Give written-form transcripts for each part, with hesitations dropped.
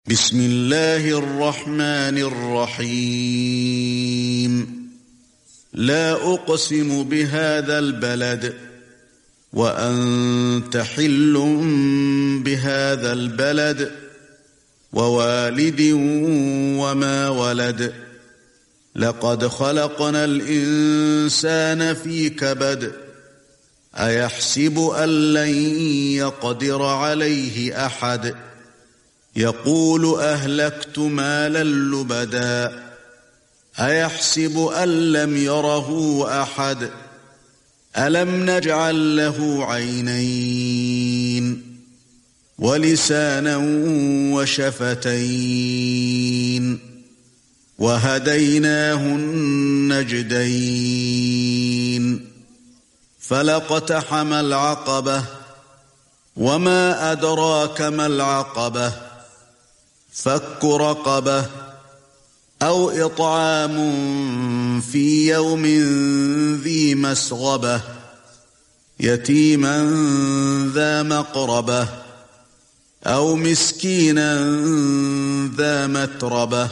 بسم الله الرحمن الرحيم لا أقسم بهذا البلد وأنت حل بهذا البلد ووالد وما ولد لقد خلقنا الإنسان في كبد أيحسب أن لن يقدر عليه أحد يقول أهلكت مالا لبدا أيحسب أن لم يره أحد ألم نجعل له عينين ولسانا وشفتين وهديناه النجدين فلاقتحم العقبة وما أدراك ما العقبة فك رقبة أو إطعام في يوم ذي مسغبة يتيما ذا مقربة أو مسكينا ذا متربة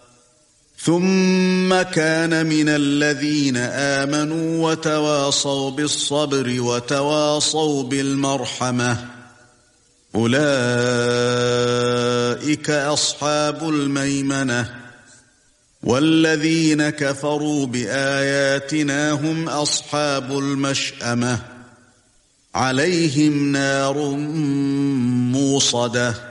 ثم كان من الذين آمنوا وتواصوا بالصبر وتواصوا بالمرحمة أولئك أصحاب الميمنة والذين كفروا بآياتنا هم أصحاب المشأمة عليهم نار موصدة